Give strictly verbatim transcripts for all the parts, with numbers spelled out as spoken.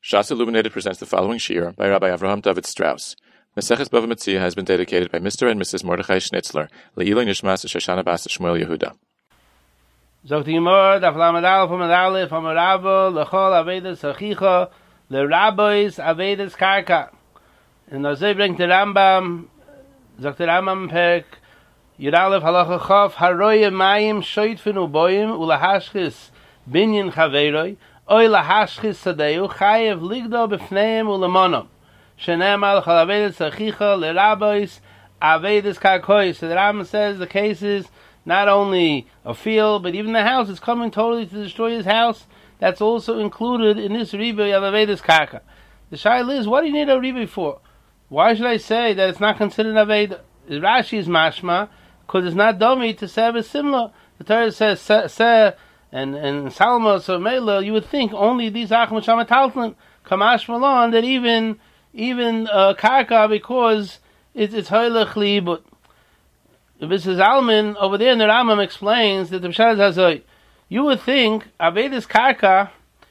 Shas Illuminated presents the following shiur by Rabbi Avraham David Strauss. Maseches Bava Metzia has been dedicated by Mister and Missus Mordechai Schnitzler, Le'iloi Nishmas Shoshana Bas Shmuel Yehuda. Zogt die Gemara, daf lamed alef amad alef amad rabba lechol avedas hachicha lerabbis avedas karka. And Nazir bringt the Rambam, zogt the Rambam perk Yud alef halacha chaf haroye mayim shoyt finu boyim ulahashchis binyin chaveroi oy lahashchis sadeu chayev ligdo b'fneim ulemonom shenemal chol avedas hachicha lerabbis avedas karkoi. So the Rambam says the case is not only a field, but even the house is coming totally to destroy his house. That's also included in this ribui of Avedas Karka. The shaila is, what do you need a ribui for? Why should I say that it's not considered Aveda? Rashi is mashma, because it's not dummy to say it's similar. The Torah says, se, and, and Salma, so Mela, you would think only these Achim Shama Taltlin, Kamash Malon, that even, even uh, Karka, because it's, it's Hoylech Li, but Missus Alman over there in the Rambam explains that the Pshat is Hazoy. You would think Avedas Karka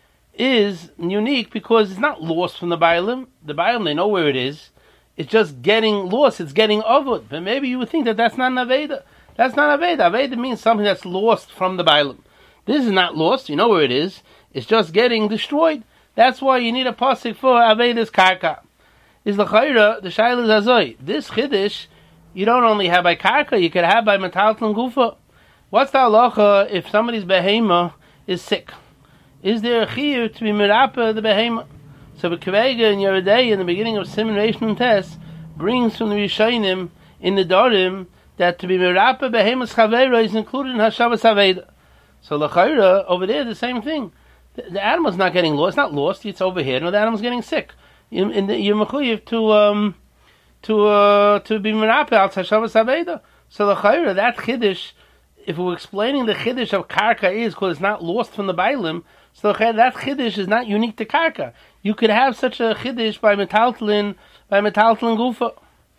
is unique because it's not lost from the Bailim. The Bailim, they know where it is. It's just getting lost. It's getting ovud. But maybe you would think that that's not an Aveda. That's not Aveda. Aveda means something that's lost from the Bailim. This is not lost. You know where it is. It's just getting destroyed. That's why you need a pasuk for Avedas Karka. Is the Chayra, the Shaila is Hazoy. This Chiddush you don't only have by karka, you could have by metalton gufa. What's the halacha if somebody's behema is sick? Is there a chiyuv to be mirapa the behema? So the Kvega in Yeridei in the beginning of Siman Reish Nun Tes brings from the Rishonim in the Dorim that to be mirapa behemas chavera is included in Hashavas Aveda. So l'chayra over there the same thing. The, the animal's not getting lost. It's not lost. It's over here. No, the animal's getting sick. In, in the, you're mechuyev to um. to uh, to be merapeh al Hashavas Aveda. So the chayra, that chiddush, if we're explaining the chiddush of karka is because it's not lost from the bailim, so that chiddush is not unique to karka. You could have such a chiddush by metaltlin, by metaltlin gufa.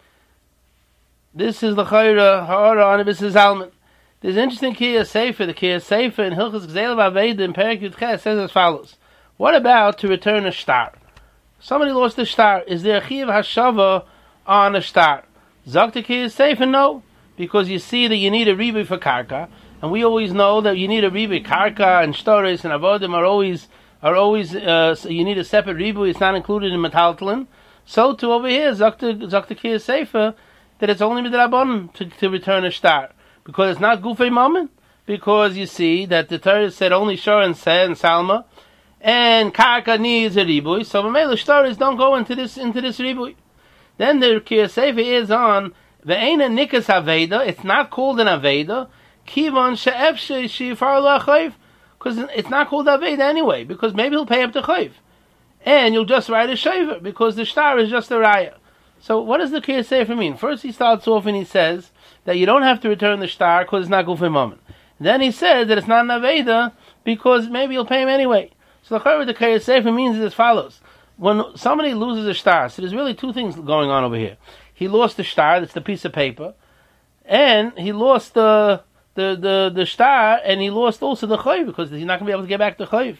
This is the chayra ha'ara on this is Alman. There's an interesting kiyah sefer. The kiyah sefer in Hilchos Gzeil Aveda in Perek Yud Ches says as follows: what about to return a star? Somebody lost a star. Is there a chiyuv hashava on a star? Zaktik is safe and no, because you see that you need a ribui for karka, and we always know that you need a ribui. Karka and shtoris and avodim are always are always uh, so you need a separate ribui. It's not included in metaltlin. So to over here, Zaktik is safer that it's only midrabanan to to return a star because it's not gufei moment. Because you see that the Torah said only shor and seh and salma, and karka needs a ribui. So the shtoris don't go into this into this ribui. Then the Kiyah Sefer is on ve'ena nikas aveda. It's not called an aveda. Kivan she'efshe she'ifar la'chayv, because it's not called aveda anyway. Because maybe he'll pay up the chayv, and you'll just write a shaver because the star is just a raya. So what does the Kiyah Sefer mean? First he starts off and he says that you don't have to return the star because it's not gufei moment. Then he says that it's not an aveda because maybe you'll pay him anyway. So the chayv the Kiyah Sefer means is as follows. When somebody loses a star, so there's really two things going on over here. He lost the star, that's the piece of paper, and he lost the the the, the star, and he lost also the chayv, because he's not going to be able to get back the chayv.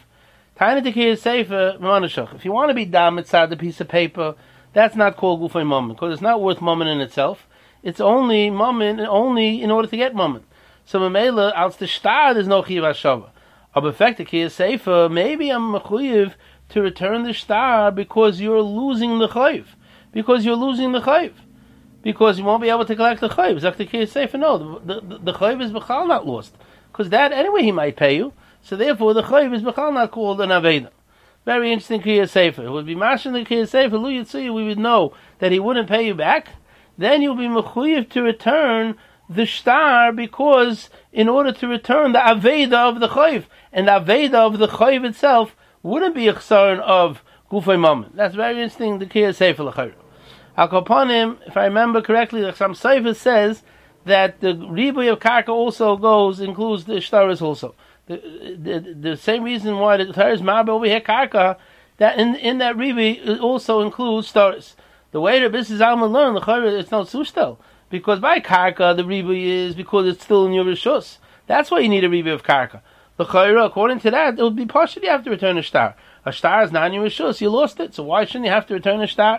If you want to be dam inside the piece of paper, that's not called gufay moment, because it's not worth moment in itself. It's only moment, only in order to get moment. So memela, als the star, there's no chiv hashava. But effect the kiyah sefer, maybe I'm mechuyev to return the star because you're losing the chayv. Because you're losing the chayv. Because you won't be able to collect the chayv. Zakti Kiyah Sefer, no, the, the, the chayv is b'chal not lost. Because that, anyway, he might pay you. So therefore, the chayv is b'chal not called an aveda. Very interesting Kiyah Sefer. It would be mashin the Kiyah Sefer, Lu Yitzui, we would know that he wouldn't pay you back. Then you'll be mechuyev to return the star because in order to return the aveda of the chayv. And the aveda of the chayv itself wouldn't be a chsaron of gufay moment. That's very interesting. The Kiyah Sefer l'chayr. Al Kapanim, if I remember correctly, the Chassam Sofer says that the ribui of karka also goes includes the shtaris also. The, the the same reason why the Torah is marbe over here karka, that in in that ribui it also includes shtaris. The way that this is Alman learned, l'chayr, it's not sushtel because by karka the ribui is because it's still in your rishus. That's why you need a ribui of karka. The chayra, according to that, it would be partially you have to return a star. A star is not in your rishus. You lost it, so why shouldn't you have to return a star?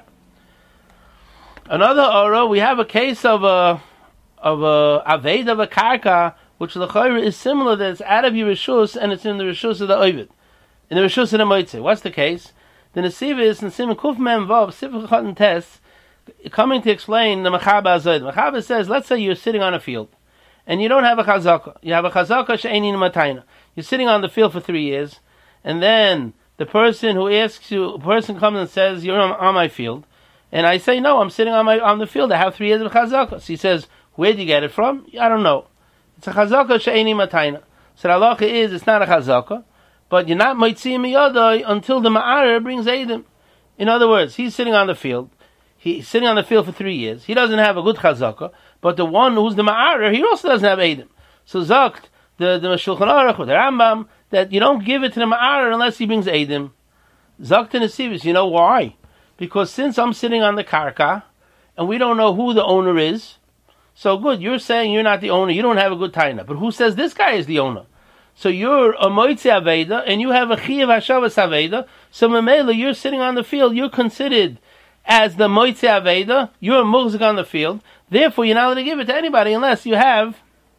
Another aura, we have a case of a of a aved of a karka, which the chayr is similar, that it's out of your rishus and it's in the rishus of the ovid, in the rishus of the moitze. What's the case? The nesiv is in Simon Kuf Mem Vav Sifra Choten Tes, coming to explain the Mechaba Azod. Mechaba says, let's say you're sitting on a field, and you don't have a chazaka. You have a chazaka she'eini matayna. You're sitting on the field for three years, and then the person who asks you, a person comes and says, you're on, on my field, and I say, no, I'm sitting on my on the field. I have three years of chazaka. So he says, where do you get it from? I don't know. It's a chazaka she'eini matayna. So the halacha is, it's not a chazaka, but you're not moitzi miyadai until the ma'arer brings edim. In other words, he's sitting on the field. He's sitting on the field for three years. He doesn't have a good chazaka, but the one who's the ma'arer, he also doesn't have edim. So zakt the the Shulchan Aruch or the Rambam that you don't give it to the ma'arer unless he brings edim. Zakt and Nesivis, you know why? Because since I'm sitting on the karka and we don't know who the owner is, so good. You're saying you're not the owner. You don't have a good taina, but who says this guy is the owner? So you're a moitzi aveda, and you have a chiyav hashavas aveda. So memela, you're sitting on the field. You're considered as the moitzi aveda. You're a murzik on the field. Therefore, you're not allowed to give it to anybody unless you have,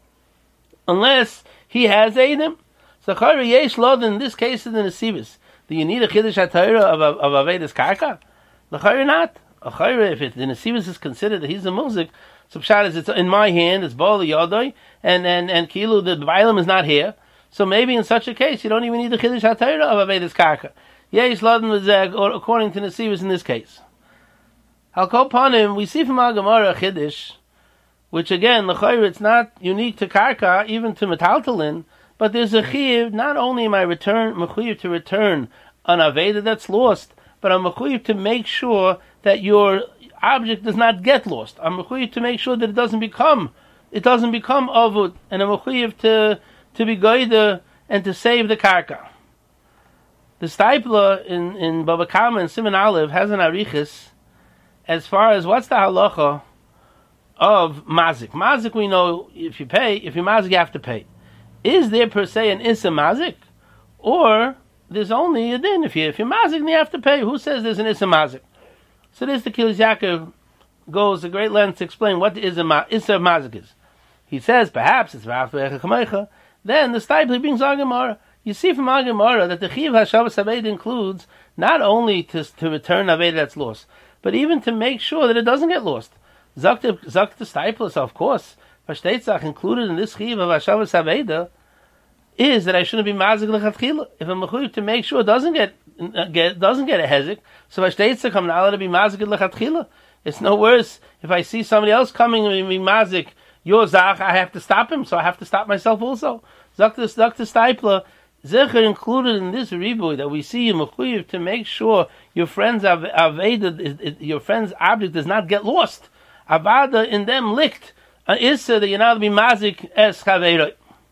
unless he has edim. So chayre yesh lod in this case in the nesivus. Do you need a chiddush hatayra of of avedas karka? The chayre not. A chayre, if it, the nesivus is considered that he's a murzik, so pshat is it's in my hand. It's bol yodoi, and and and kilu the bailam is not here. So maybe in such a case, you don't even need the Chiddush HaTorah of Avedas Karka. Yesh Laden V'zeg, or according to Nesivus in this case. Al Kol Panim, we see from Al Gemara a Chiddush, which again, l'chayr, it's not unique to Karka, even to Metaltalin, but there's a Chiv, not only am I return, mechuyev to return an Aveda that's lost, but I'm mechuyev to make sure that your object does not get lost. I'm mechuyev to make sure that it doesn't become, it doesn't become Avud, and I'm mechuyev to to be goyda and to save the karka. The Steipler in, in Baba Kama and Simon Aleph has an arichis as far as what's the halacha of mazik. Mazik, we know, if you pay, if you mazik, you have to pay. Is there per se an issa mazik? Or there's only a din. If, you, if you're mazik, then you have to pay. Who says there's an issa mazik? So this, the Kilis Yaakov goes a great length to explain what the issa mazik is. He says, perhaps it's v'aftu echa kamecha. Then the Steipler brings Agamara. You see from Agamara that the Chiv HaShavas Aved includes not only to, to return Aved that's lost, but even to make sure that it doesn't get lost. Zakt the Steipler, so of course, Vashteitzach included in this Chiv of HaShavas Aved is that I shouldn't be Mazik L'chatchila. If I'm mechuyev to make sure it doesn't get, get doesn't get a hezek, so Vashteitzach I'm not allowed to be Mazik L'chatchila. It's no worse if I see somebody else coming and be Mazik your zach, I have to stop him, so I have to stop myself also. Doctor Steipler, Zecher included in this riboy that we see you mechuyev to make sure your friend's aveda, your friend's object does not get lost. Avada in them licked an issa that you're not to be mazik es chaveiroi.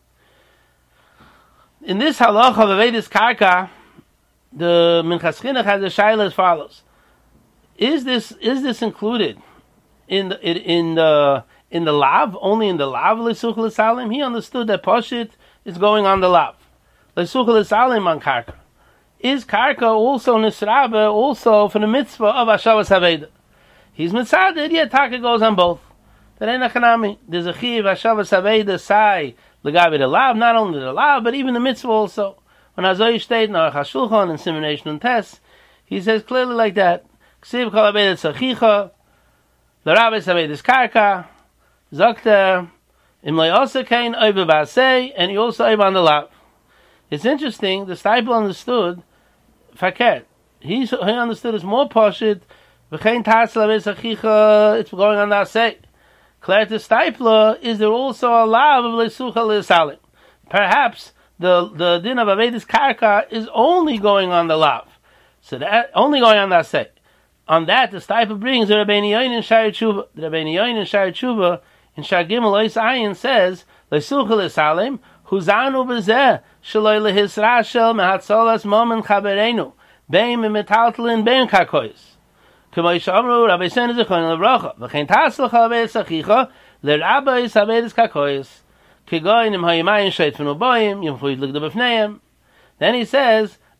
In this halacha of Avedas Karka, the Minchas Chinuch has a shaila as follows: Is this is this included in the in, in the in the lav, only in the lav lesuch l'salim? He understood that Pashit is going on the lav. Lesuch l'salim on karka. Is karka also nisrabe, also for the mitzvah of Hashavas Haveda? He's mitzaded, yet taka goes on both. That ain't a chanami. There's a chiv Hashavas Haveda sai legabe the lav, not only the lav, but even the mitzvah also. When Azoy state in Aruch HaShulchan and Simulation and Test, he says clearly like that. Ksiv kol Haveda tzachicha, the rabbi Havedas karka, Zakta, Imlay also kain over basei, and he also over on the lav. It's interesting. The Steipler understood faket. He he understood it's more pashit. V'chein tas laves achicha. It's going on the asay. Clear to Steipler, is there also a lav of lesucha lesalim? Perhaps the the din of Avedas karka is only going on the lav, so that only going on the asay. On that, the Steipler brings the Rabbeinu Yoin and Sha'ar Tshuva. The Rabbeinu Yoin and Sha'ar Tshuva in Shar Gimel Ois Ayin says, Lesucha L'Salim, Huzanu B'zeh, Shaloi L'Hisra Shel Mehatzolas Momen Chaberenu, Bein Memetaltlin Bein Karkois. K'moi Shamru, Rabbi Sen Zichon L'Vrocha, V'chein Taslach Avedas Achicha, L'Rabbis Avedas Karkois, K'goyin Im Hayimayin Sheit Fenu Boyim, Yom Chuit L'Gdu B'fneim. Then he says,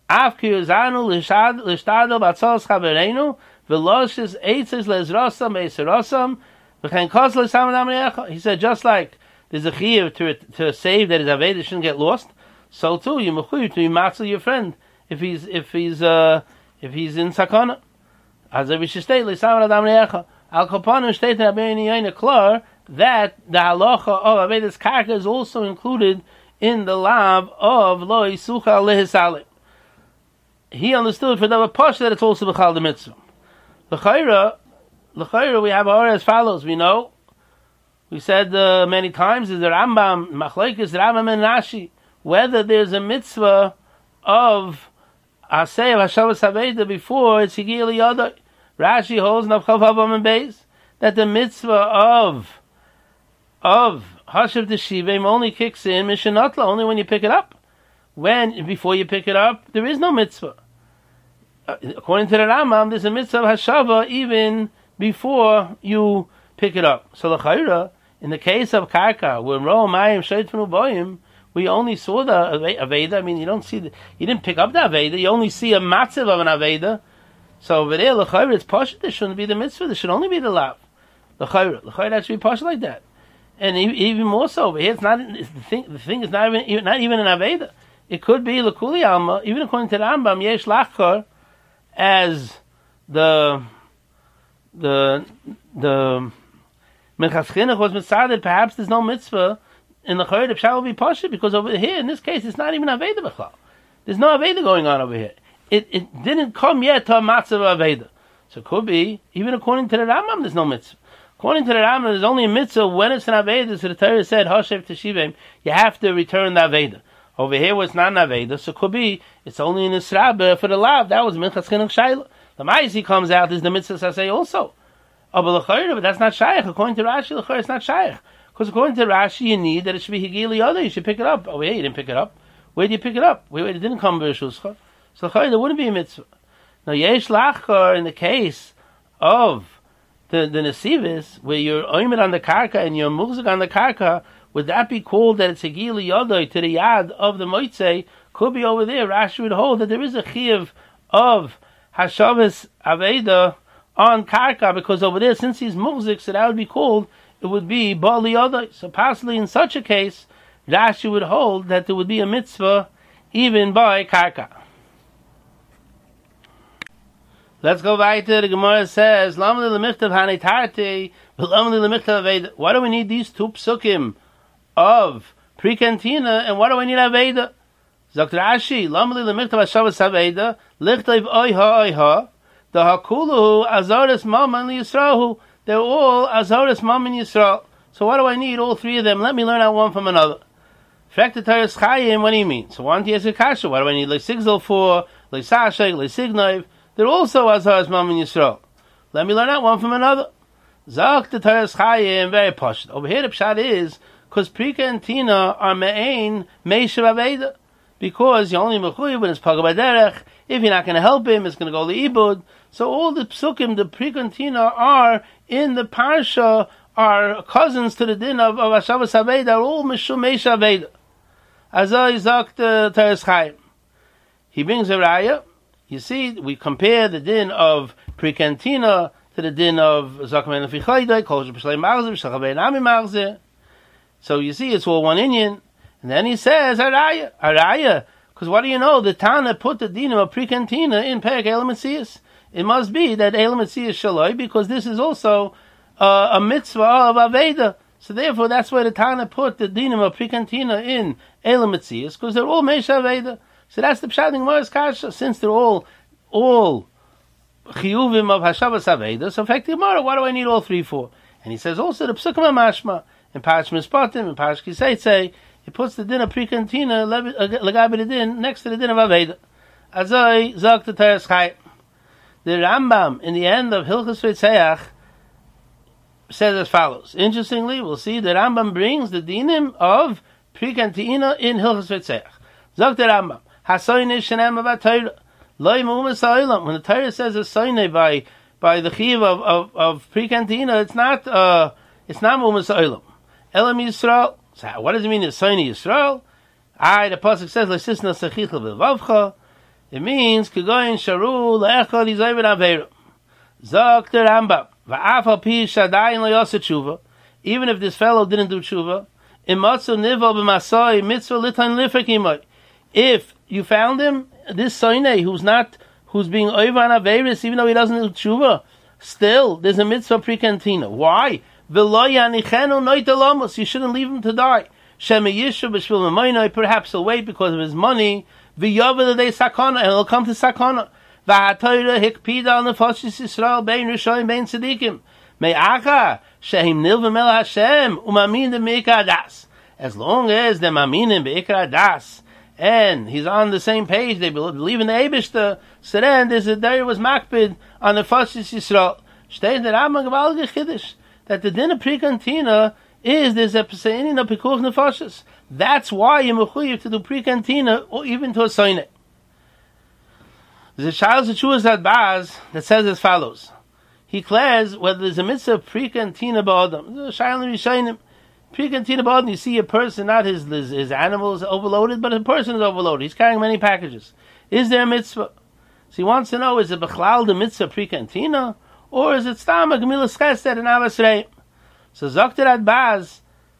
Af kiyuzanu lishtadol batzos chavereinu veloshes eitzes lezrosam eiserosam v'chein kos l'samad amrecha. He said, just like there's a chiyuv to to save that his aveda shouldn't get lost, so too you mechuyev to matzel your friend if he's if he's uh if he's in sakana. As we should state l'samad amrecha al kapanu state in Rabbeinu Yoina klar that the halacha of avedas karka is also included in the lav of lo yisucha lehisalim. He understood for the posh that it's also b'chal the mitzvah. L'chayra, l'chayra, we have our as follows. We know, we said uh, many times, is the Rambam, Machlekes, Rambam and Rashi, whether there's a mitzvah of Aseh of Hashavas Haveda before it's Higil Yodai. Rashi holds Navchav Havam and Beis that the mitzvah of of Hashav Teshivim only kicks in Mishanatla, only when you pick it up. When, before you pick it up, there is no mitzvah. According to the Rambam, there's a mitzvah of Hashava even before you pick it up. So the Chayra, in the case of Karka, when Ro Mayim Sheitfanu Boyim, we only saw the Aveda. I mean, you don't see the, you didn't pick up the Aveda, you only see a matziv of an Aveda. So over there, the Chayra, it's Pasha, there shouldn't be the mitzvah, there should only be the lav. The Chayra, the Chayra has to be Pasha like that. And even more so, over here, it's not, it's the thing, the thing is not even, not even an Aveda. It could be L'Kuli Alma, even according to the Rambam, Yesh Lachkar, as the the the Minchas Chinuch was mitzaded, perhaps there's no mitzvah in the Chayr, the Pshat will be Pasha, because over here, in this case, it's not even Aveda B'chal. There's no Aveda going on over here. It it didn't come yet to a matzah of Aveda. So it could be, even according to the Rambam, there's no mitzvah. According to the Rambam, there's only a mitzvah when it's an Aveda, so the Torah said, Hashev Teshivim, you have to return the Aveda. Over here was not an Aveda, so it could be, it's only in the Srabah for the Lav, that was Minchas Chinuch Shaila. The Ma'isi comes out, is the Mitzvah Sasei also. Oh, but L'chayr, but that's not Shaykh. According to Rashi, L'chayr, it's not Shaykh. Because according to Rashi, you need that it should be Higili Yoda, you should pick it up. Oh, yeah, you didn't pick it up. Where do you pick it up? Where, where it didn't come B'Rishuscha. So L'chayr, there wouldn't be a Mitzvah. Now, Yesh Lachkar, in the case of the, the Nesivis, where you're oimed on the Karka and you're Mugzik on the Karka, would that be called that it's Higili Yodoi to the Yad of the Moitzei? Could be over there. Rashi would hold that there is a Chiv of Hashavas Aveda on Karka, because over there, since he's Mugzik, so that would be called, it would be Bali Yodoi. So possibly in such a case, Rashi would hold that there would be a mitzvah even by Karka. Let's go back to the Gemara says, why do we need these two psukim of Prekantina, and what do I need Aveda? Zakt Rashi, Lamli lemiktav Hashavas Aveda, lichtayv oiha oiha, the hakuluhu azaris maman Yisrahu, they're all azaris maman Yisrael. So what do I need all three of them? Let me learn out one from another. Frektatarus Chayim, what do you mean? So one to Kasha, what do I need Leisigzal for, Leisashek, Leisignoiv? They're also azaris maman Yisrael. Let me learn out one from another. Zakt Tatarus Chayim, very posh. Over here the pshat is, because Prika and Tina are me'ain meishav aveda, because you only mechuyev when it's pagah b'derech. If you're not going to help him, it's going to go leibud. So all the psukim, the Prika and Tina are in the parsha, are cousins to the din of, of Hashavas Aveda, are all mishum meishav aveda. Azay zakt Tatarus Chayim. He brings a raya. You see, we compare the din of Prika and Tina to the din of zakmen lefichaydai, kol sheb'shlei marzeh, shachavei nami marzeh. So you see, it's all one Indian. And then he says, Araya, Araya. Because what do you know? The Tana put the dinim of Prekantina in Perek Elam Metzias. It must be that Elam Metzias Shaloi, because this is also uh, a mitzvah of Aveda. So therefore, that's why the Tana put the dinim of Prekantina in Elam Metzias, because they're all Mesha Aveda. So that's the Pshat in Gemara's Kasha, since they're all, all Chiyuvim of Hashavas Aveda. So effectively, Gemara, what do I need all three for? And he says also the Psukim HaMashma. In Parash Mispatim, in Parash Kiseitze, he puts the din of Prekantina legabe the din next to the din of Aveda. Azoi zok the Tatarus Chayim. The Rambam in the end of Hilchos Ritzeach says as follows. Interestingly, we'll see the Rambam brings the dinim of Prekantina in Hilchos Ritzeach. Zok the Rambam Hasoyne shenem about Torah loy mu'umas ha'olam. When the Torah says a soyne by by the chiv of of, of Prekantina, it's not uh it's not mu'umas ha'olam. Elam Yisrael. So what does it mean? It's Soni Yisrael. I the pasuk says Leisisna Sechicha V'Vavcha. It means Kegoyin Sharu Le'echad Yizoyven Aveira. Zok the Rambam. Va'af al pi shadayin lo yoseh tshuva. Even if this fellow didn't do tshuva, imatzu nivo b'masoi mitzvah litan lifek imoi. If you found him, this soine who's not, who's being oivan aveiris, even though he doesn't do tshuva, still there's a mitzvah prekantina. Why? V'lo yanichenu noite lamos. You shouldn't leave him to die. Sheme yishu b'shvil memoinoi. Perhaps he'll wait because of his money. V'yova the sakana, and he'll come to sakana. V'hatoyra hikpida al nefashis Yisrael bein rishoyim bein tzadikim. Me'acha shehim nilvim el Hashem umamin de meikar das. As long as they're maminim beikar das, and he's on the same page, they believe in the Eibishter, so then there's a there was makpid on the nefashis Yisrael. Shtei the Rambam gewaltige chiddush that the din of prekantina is there's a peseinin of pikuch nefashis. That's why you're mechuyev to do prekantina or even to a soine. There's a child of Shuas Adbaz that says as follows. He declares whether there's a mitzvah prekantina ba'adam. There's a child of Rishayim. Prekantina ba'adam, you see a person, not his, his his animals overloaded, but a person is overloaded. He's carrying many packages. Is there a mitzvah? So he wants to know, is it b'chlal the mitzvah prekantina, or is it stam a gemilas chesed and avas reim? So Zokter Adbaz,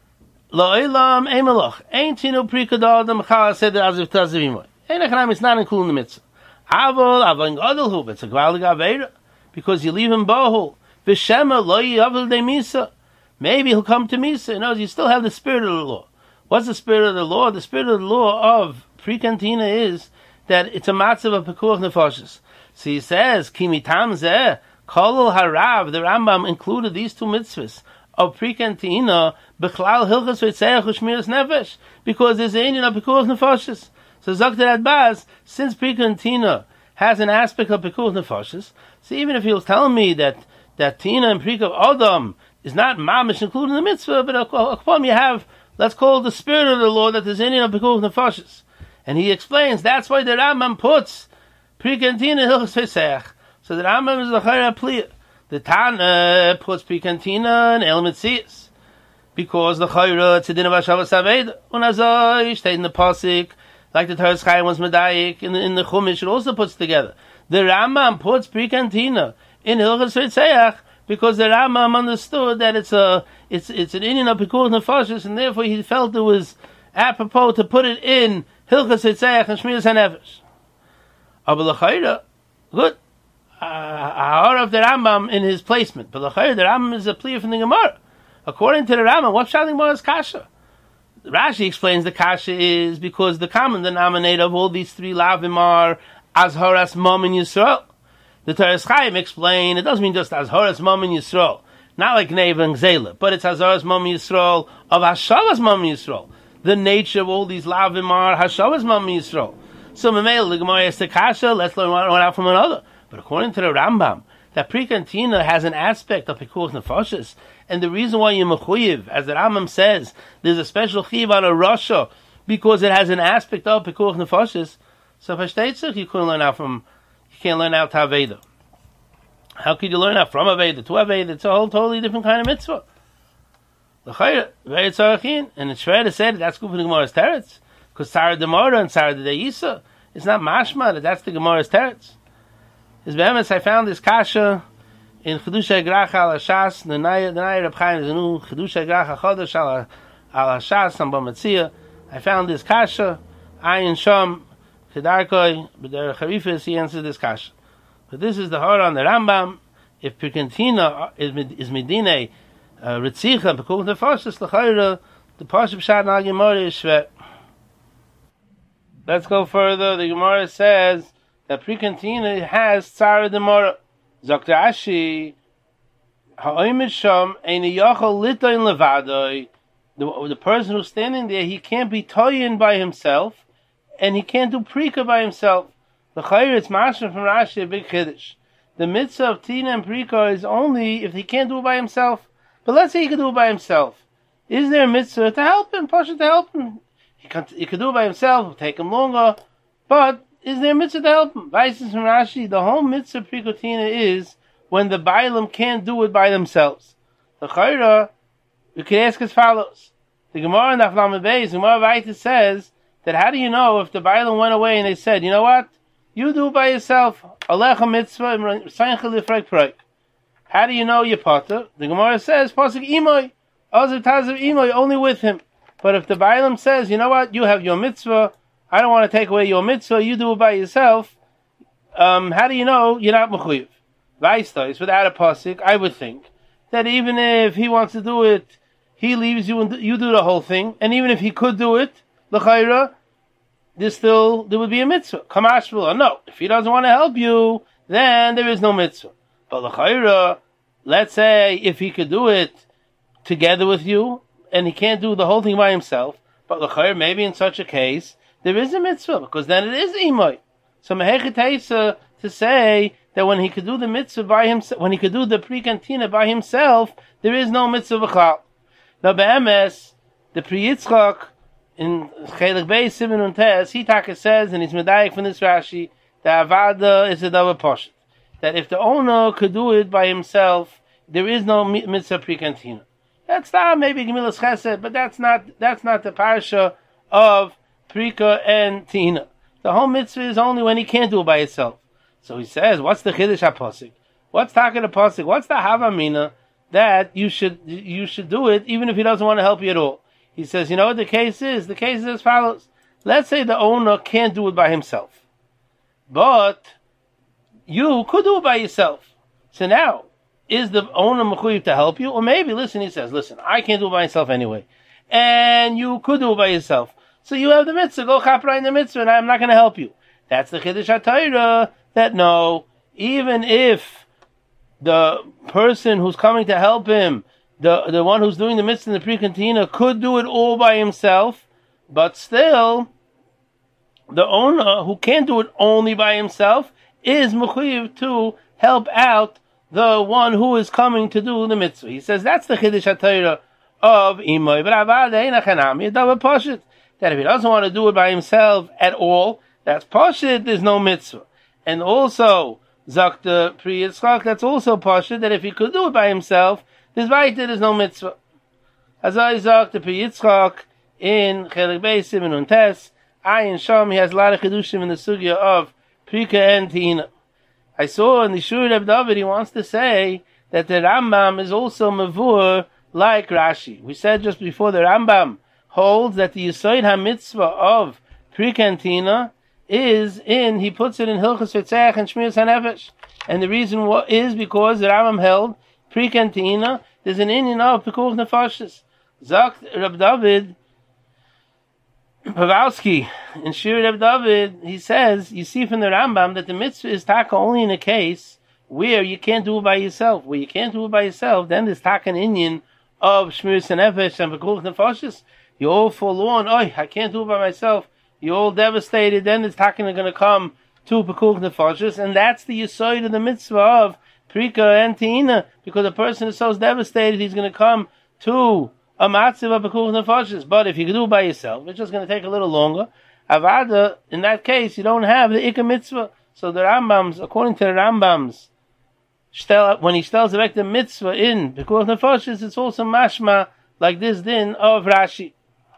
la'olam emelach, ein tinu prikadadam chala seder aziv tazivimoy. Ein echanam, it's not including the mitzvah. Avol avon gadol, it's a gvaldig aveira because you leave him bohul. V'shema lo yavol de misa. Maybe he'll come to misa. You know, you still have the spirit of the law. What's the spirit of the law? The spirit of the law of prekantina is that it's a matzav of pekuach nefashis. So he says kimitam zeh kolol harav. The Rambam included these two mitzvahs of prekantina b'chlal hilchas v'tzeach u'shmiras nefesh because there's an inyan of pekuach nefashis. So Zokter Adbaz, since prekantina has an aspect of pekuach nefashis, so even if he was telling me that that tina and prikav adam is not mamish included in the mitzvah, but upon you have, let's call it the spirit of the law that is in of pekuach nefashis, and he explains that's why the Rambam puts prekantina hilchas v'tzeach. So the Rambam is the chayra pliya. The Tana puts prekantina and el mitzias because the chayra tzedin of hashavas aveda unazoi stayed in the pasuk. Like the Teres Chaim was medayik in the, in the Chumash, it also puts together. The Rambam puts prekantina in Hilchas V'tzeach because the Rambam understood that it's a it's it's an inyan of pekuach nefashis, and therefore he felt it was apropos to put it in Hilchas V'tzeach and Shmiras HaNefesh. Aber l'chayra, good. Ahar of the Rambam in his placement, but l'chayra the Rambam is a plea from the Gemara. According to the Rambam, what's shouting Gemara's kasha? Rashi explains the kasha is because the common denominator of all these three lavim are Azharas Mom in Yisrael. The Teres Chaim explain it doesn't mean just Azharas Mom in Yisrael, not like Neva and Zela, but it's Azharas Mom in Yisrael of Hashavas Mom in Yisrael. The nature of all these lavim are Hashavas Mom in Yisrael. So Mamel, the Gemara is the kasha, let's learn one out from another. But according to the Rambam, that prekantina has an aspect of pekuach nefashis, and the reason why you're mechuyev, as the Rambam says, there's a special chiv on a rasha because it has an aspect of pekuach nefashis. So Pashtetzik, you couldn't learn out from, you can't learn out to Aveda. How could you learn out from Aveda to Aveda? It's a whole totally different kind of mitzvah. L'chayr, very tzarachin, and it's fair to say that that's good for the Gemara's teretz, because Sarah Demara and Sarah Deisa, it's not mashma that that's the Gemara's teretz. His behemoths, I found this kasha in Chedusha Gracha al Hashas. The Naya Reb Chaim is a new Chedusha Gracha Chodesh al Hashas on Bamatzia. I found this kasha. Ayin Sham Kedarkoi B'der Charifis. He answers this kasha. But this is the hard on the Rambam. If prekantina is is medine ritzicha pekuach nefashis l'chayra, the pasuk pshat na Gemara is shvet. Let's go further. The Gemara says that prekantina has tzara demora. Zokter Ashi ha'oimid sham ein yachol litoin levadoi. The the person who's standing there, he can't be toyin by himself, and he can't do prika by himself. The chayr it's mashma from Rashi a big chiddush. The mitzvah of tina and prika is only if he can't do it by himself. But let's say he can do it by himself. Is there a mitzvah to help him? Pasha to help him. He can he can do it by himself. It'll take him longer. But is there a mitzvah to help him? Vaisis from Rashi, the whole mitzvah of prika tina is when the bailam can't do it by themselves. The chayra, we can ask as follows. The Gemara in Daf Lamed Beis, the Gemara Vayta says that how do you know if the bailam went away and they said, you know what? You do by yourself. Alecha mitzvah. How do you know you're potter? The Gemara says, Pasuk imoy, ozav tazav imoy, only with him. But if the Bailam says, you know what, you have your mitzvah, I don't want to take away your mitzvah, you do it by yourself, um, how do you know you're not mechuyev? Vaistais, without a pasuk, I would think that even if he wants to do it, he leaves you and you do the whole thing, and even if he could do it, l'chayra, there's still, there would be a mitzvah. Kamashvul, no, if he doesn't want to help you, then there is no mitzvah. But l'chayra, let's say if he could do it together with you, and he can't do the whole thing by himself, but l'chayra, maybe in such a case, there is a mitzvah, because then it is imoy. So mehechet to say that when he could do the mitzvah by himself, when he could do the Pri Kantina by himself, there is no mitzvah v'chal. Now be'emes, the Pri Yitzchak, in Chelik Beis Siman and Tes, he taka says, and he's medayik from this Rashi, that avada is a double poshet. That if the owner could do it by himself, there is no mitzvah Pri Kantina. That's not maybe Gemilas Chesed, but that's not that's not the parsha of Prika and Tina. The whole mitzvah is only when he can't do it by himself. So he says, what's the Chiddush HaPosik? What's talking the Posik? What's the Havamina that you should you should do it even if he doesn't want to help you at all? He says, you know what the case is? The case is as follows. Let's say the owner can't do it by himself. But you could do it by yourself. So now, is the owner mechuyev to help you? Or maybe, listen, he says, listen, I can't do it by myself anyway. And you could do it by yourself. So you have the mitzvah, go chapra in the mitzvah, and I'm not going to help you. That's the Chiddush HaTorah, that no, even if the person who's coming to help him, the, the one who's doing the mitzvah in the Pri Kantina, could do it all by himself, but still, the owner, who can't do it only by himself, is mechuyev to help out the one who is coming to do the mitzvah. He says that's the Chiddush HaTorah of imoy, but avad eina chanami, double poshet. That if he doesn't want to do it by himself at all, that's poshet, there's no mitzvah. And also, Zak the Pri Yitzchak, that's also poshet, that if he could do it by himself, there's weiter, there's no mitzvah. As I Zak the Pri Yitzchak, in Chelik Beis Siman and Tes, Ayin Sham, he has a lot of chidushim in the sugya of Prika and Tina. I saw in the Shur Reb David, he wants to say that the Rambam is also mavur like Rashi. We said just before, the Rambam holds that the Yesod HaMitzvah of Pri Kantina is in, he puts it in Hilchos V'Tzeach and Shmiras HaNefesh. And the reason what is because the Rambam held Pri Kantina, there's an Inyan of Pekuach Nefashis. Zakt Reb David Pavlowski, in Shir Reb David, he says, you see from the Rambam that the mitzvah is taka only in a case where you can't do it by yourself. Where you can't do it by yourself, then there's taka an Inyan of Shmiras HaNefesh and Pekuach Nefashis. You're all forlorn, oh, I can't do it by myself. You're all devastated, then it's taka going to come to Pekuach Nefashis, and that's the Yesod of the mitzvah of Prika and Tina, because a person is so devastated, he's going to come to a matziv of Pekuach Nefashis. But if you can do it by yourself, it's just going to take a little longer. Avada, in that case, you don't have the Ikka mitzvah. So the Rambams, according to the Rambams, when he tells the mitzvah in Pekuach Nefashis, it's also mashma, like this din of Rashi.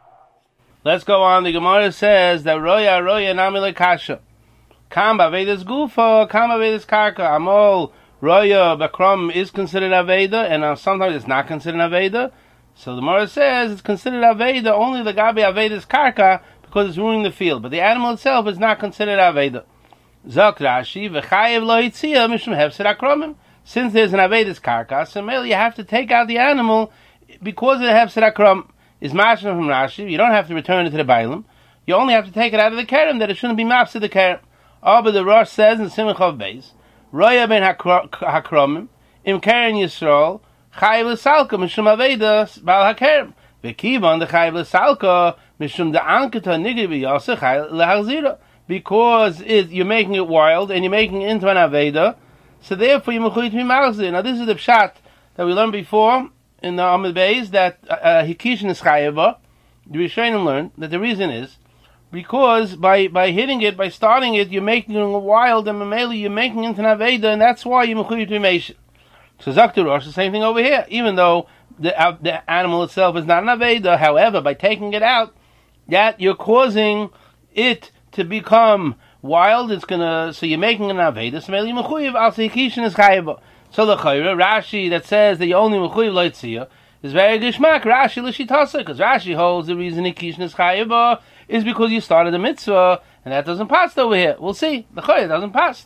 Let's go on. The Gemara says that Roya Roya Namile Kasha. Kam Avedas Gufa, Kam Avedas Karka. Amol Roya Bakram is considered Aveda, and sometimes it's not considered Aveda. So the Gemara says it's considered Aveda only the Gabi Avedas Karka because it's ruining the field. But the animal itself is not considered Aveda. Zak Rashi, V'chayev Lo Yitzia Mishum Hefsed Akromim. Since there's an Avedas Karka, so mainly you have to take out the animal because of the Hefsed Akrom. Is mashma from Rashi. You don't have to return it to the Bailam. You only have to take it out of the kerem, that it shouldn't be mafsid the kerem. Oh, but the Rosh says in Simon Chav Beis, Roya ben hakromim, im keren Yisrael, chayiv l'salka, mishum aveda, bal hakerem. V'kivan, the chayiv l'salka, mishum the anketa nigri b'yasa, chayiv l'hazira. Because it, you're making it wild, and you're making it into an aveda, so therefore you're mechuyev to be malzir. Now this is the pshat that we learned before, in the Amud Beis, that Hikishin is Chayeva. The Rishonim learned that the reason is because by, by hitting it, by starting it, you're making it wild, and Mameli, you're making it into an Aveda, and that's why you're mechuyev to be meishin. So Zaktu Rosh, the same thing over here. Even though the, uh, the animal itself is not an Aveda, however, by taking it out, that you're causing it to become wild, it's gonna, so you're making an Aveda, so Meli Mechuyev, also Hikishin is Chayiv. So the Chayra, Rashi that says that you only Mechuyev Loitziyah, is very Gishmak, Rashi L'shitasa, because Rashi holds the reason Hikishin is Chayiv is because you started the mitzvah, and that doesn't pass over here. We'll see. The Chayra doesn't pass.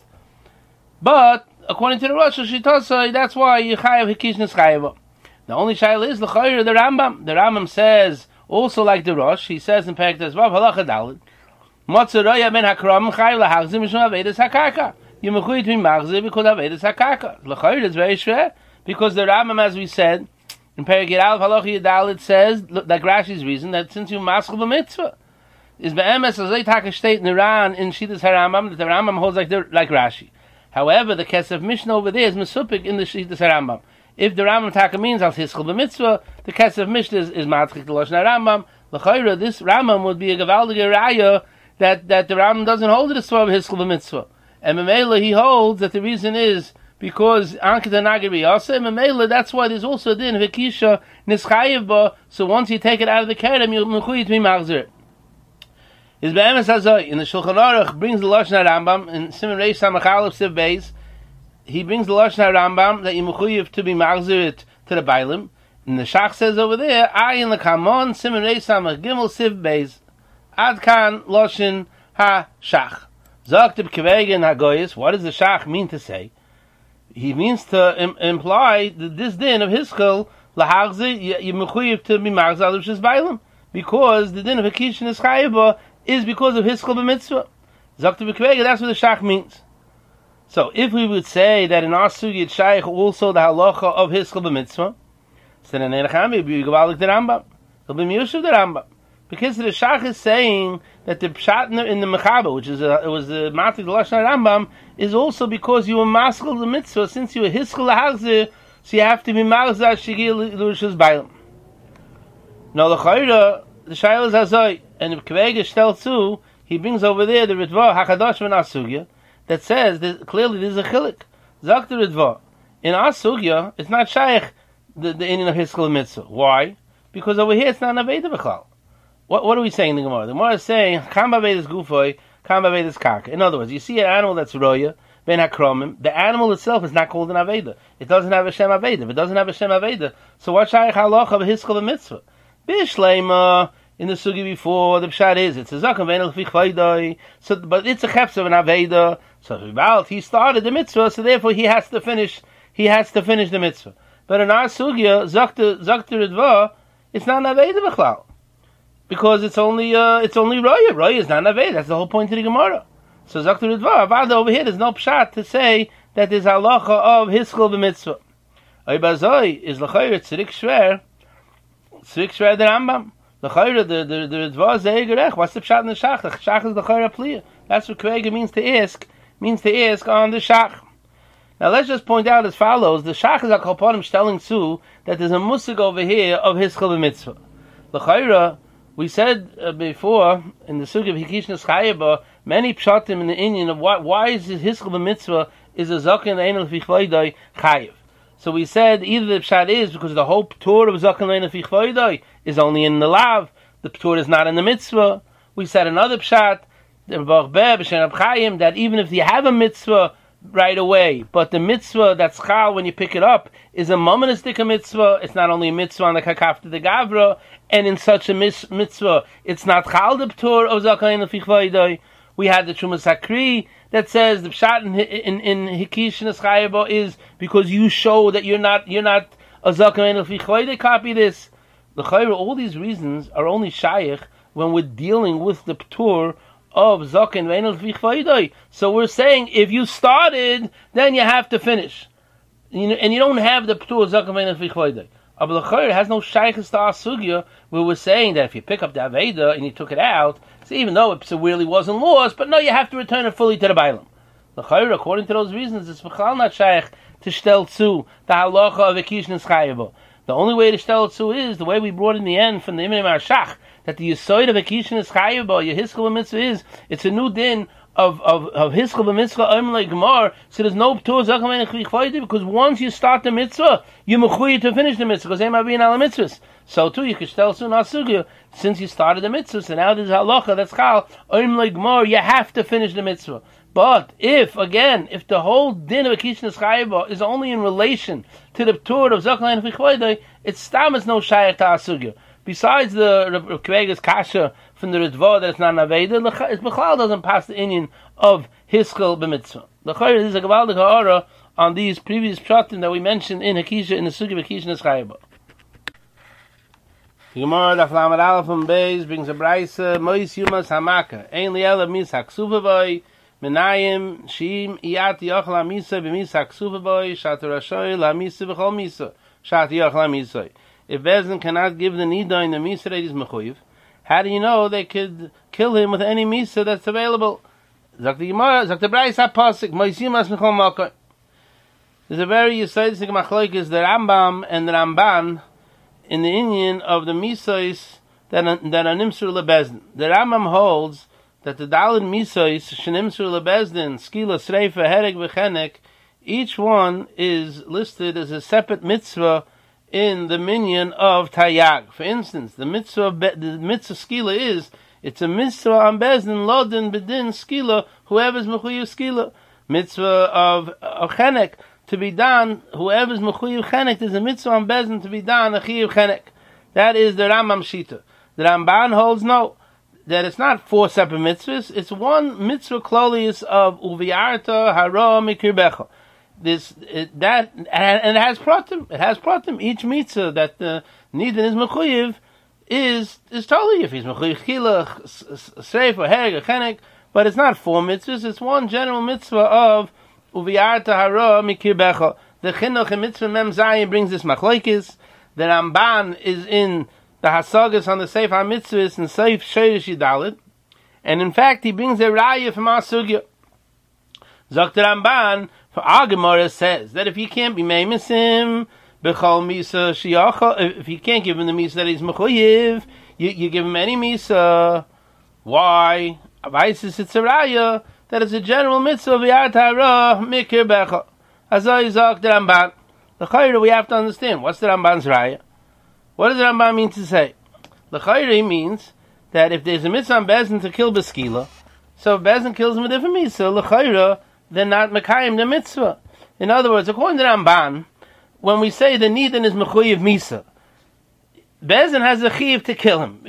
But, according to the Rosh L'shitasa, that's why you Chayiv Hikishin is Chayiv. The only Shaila is the Chayra, the Rambam. The Rambam says, also like the Rosh, he says in Perek Vav Halacha Daled, Motzeraya ben Hakram Chayiv Lahachzim Mishum Avedas HaKarka. You mechuyev to be machzir because Avedas HaKarka. L'chayr is very shver, because the Rambam, as we said, in Perek Aleph Halacha Yudal, it says, like Rashi's reason, that since you maskal b'mitzvah, is be'emes azay taka state in Iran in Shittas HaRambam, that the Rambam holds like, the, like Rashi. However, the Kesef Mishnah over there is mesupik in the Shittas HaRambam. If the Rambam taka means al hiskal b'mitzvah, the Kesef Mishnah is, is matchik to Lashon HaRambam. L'chayr, this Rambam would be a gevaldige raya that, that the Rambam doesn't hold it as far as hiskal b'mitzvah. And Memela, he holds that the reason is because Ankita Nagiri Yasa, and Memela, that's why there's also a din of Hikisha Nischayiv, so once you take it out of the Kerem, you mechuyev to be machzir. His Be'emes Hazoi, in the Shulchan Aruch, brings the Lashon HaRambam, in Siman Reish Samach Aleph Siv Beis, he brings the Lashon HaRambam, that you mechuyev to be machzir it to the Bailim, and the Shach says over there, Ayin L'Kamon, Siman Reish Samach Gimel Siv Beis, Ad Kan Lashon HaShach. Zakt Kevegen Hagoyis, what does the Shach mean to say? He means to im- imply that this din of Hiskal, Lahagzi, you mechuyev to be Marzal Ushis Bailim, because the din of Hikishin is Chayiba is because of Hiskal b'mitzvah. Zakt Kevegen, that's what the Shach means. So if we would say that in our Sugi it's Shaykh also the halacha of Hiskal b'mitzvah, so then in Nechami will be Gavalik the Rambam. It'll be Miyushav the Rambam. Because the Shach is saying that the Pshat in the Mechaba, which is a, it was the Matik Lashon Rambam, is also because you were maskal the mitzvah, since you were hiskal lahachzir, so you have to be marzah shigil l'rishus bailam. Now the Chayra, the Shaila is Hazoi, and if Kvega shtel too, he brings over there the Ritva Hakadosh ben Asugya that says that clearly this is a chilik. Zak the Ritva in Asugya, it's not shaykh the the inyan of hiskal mitzvah. Why? Because over here it's not an aveda b'chal. What, what are we saying in the Gemara? The Gemara is saying, Kam b'avedas gufoy, Kam b'avedas karka. In other words, you see an animal that's roya, ben hakromim, the animal itself is not called an aveda. It doesn't have a shem aveda. If it doesn't have a shem aveda, so what shaykh halacha b'hiskal b'mitzvah? Bishleima, in the sugi before, the pshat is, it's a zakam ben l'fi chvaydoi, so, but it's a chefs of an aveda, so he started the mitzvah, so therefore he has to finish, he has to finish the mitzvah. But in our sugya, zakta, zakta ridva, it's not an aveda b'chlal. Because it's only uh, it's only roya. Roya is not naveh. That's the whole point of the Gemara. So Zaktu Ridva, Avada over here, there's no pshat to say that there's halacha of hiskal b'mitzvah. Oibazoi is l'chayr tzirik shver, tzirik shver the Rambam. L'chayr the the the Ridva zeigerech. What's the pshat in the Shach? The Shach is l'chayr apliya. That's what Kvega means to ask. Means to ask on the Shach. Now let's just point out as follows: the Shach is a kolponim telling too that there's a musig over here of hiskal b'mitzvah. L'chayr. We said uh, before in the Sugi of Hikishnas Chayiba, many pshatim in the Indian of what, why is this Hiskal b'mitzvah is a Zaken Einel Fichvoidai Chayiv. So we said either the pshat is because the whole Ptur of Zaken Einel Fichvoidai is only in the Lav, the Ptur is not in the mitzvah. We said another pshat, that even if you have a mitzvah right away, but the mitzvah that's chal when you pick it up is a momonistic mitzvah. It's not only a mitzvah on the kakafta de gavra, and in such a mis- mitzvah, it's not chal the ptur of zakayin lefichvaydai. We had the Trumas Hakri that says the pshat in in, in Hikish Neschayabo is because you show that you're not you're not a zakayin lefichvaydai. Copy this. The chayra, all these reasons are only shayich when we're dealing with the ptur of Zaken Veinel Fichvaydai. So we're saying if you started, then you have to finish. You know, and you don't have the Ptur Zaken Veinel Fichvaydai. Abel Chayr has no shaykhs to our sugya where we're saying that if you pick up the Aveda and you took it out, so even though it really wasn't lost, but no, you have to return it fully to the Bailam. The Chayr, according to those reasons, it's Bechal not shaykh to shtel tzu the halacha of Ekish Neschayavo. The only way to shtel tzu is the way we brought in the end from the Imam Arshach, that the Yisoid of Akishin is Chayiba, your Hiskal mitzvah is, it's a new din of of of Hiskal b'mitzvah I'm like Gemar, so there's no ptur zakam and because once you start the mitzvah, you mechuyev to finish the mitzvah because ain't being ala mitzvahs. So too you can tell soon asugya since you started the mitzvah, so now there's halacha that's chal I'm like Gemar, you have to finish the mitzvah. But if again, if the whole din of a kishnas chayva is only in relation to the ptur of zakam and fichvayde, it's stamas no shayach to asugya. Besides the Kvega's kasha from the Ritva that it's not an Aveda, it's Bechal doesn't pass the Indian of Hiskal b'mitzvah. The Chayr is a Gavaldik Ha'ara on these previous pshatim that we mentioned in Hakisha, in the Sugi of Hakisha Neschayba. The Gemara, the Flamet Aleph and Beis, brings a Braisa, Mois Yumas Hamaka, Ein Liela Mis HaKsuvavoi, Menayim, Shim, Iyati Yochel HaMisa, B'Mis HaKsuvavoi, Shatur HaShoy, LaMisa B'chol Misa, Shati Yochel HaMisa. If Bezin cannot give the Nida in the Misa that he's Mechuyev, how do you know they could kill him with any Misa that's available? Zak the Gemara, Zak the Brais HaPasik, Moisimas Mechol Malkoi. There's a very Yisaidik Machlokes, the Rambam and the Ramban, in the Indian of the Misais that are, that are Nimsur LeBezdin. The Rambam holds that the Dalin Misais, Shenimsur LeBezdin, Skila, Sreifa, Hereg, V'chenek, each one is listed as a separate mitzvah in the minyan of Tayag. For instance, the mitzvah of Be- the mitzvah skila is it's a mitzvah on Bezdin Lodin Bedin Skila, whoever's mechuyev skila. Mitzvah of of Chenek to be done, whoever's mechuyev Chenek, there's a mitzvah on Bezdin to be done a chiyev Chenek. That is the Rambam Shita. The Ramban holds no, that it's not four separate mitzvahs. It's one mitzvah klolius of uviarta hara mikirbecha. This it, that and it has pratim. It has pratim. Each mitzvah that the nidin is mechuyev is is totally if he's mechuyev chilach, seif or hereg or chenek. But it's not four mitzvahs. It's one general mitzvah of uviarta hara mikirbecha. The chinuch and mitzvah mem zayin brings this machlokes. The Ramban is in the hasagas on the seif ha-mitzvahs and seif sheirish yidalid, and in fact he brings a raya from our sugya. Zok the Ramban. For our Gemara says that if you can't be meimesim b'chol misa shiacha, if you can't give him the misa that he's mechuyev, you, you give him any misa. Why? Avaisis it's a raya that it's a general mitzvah v'yat hara mikir becha. Azay zok the Ramban. The chayre we have to understand. What's the Ramban's raya? What does the Ramban mean to say? The chayre means that if there's a mitzvah on Bezin to kill b'skila, so if Bezin kills him a different misa, the chayre they're not mekayim the mitzvah. In other words, according to Ramban, when we say the nidin is mechuyev misa, Bezin has a chiv to kill him.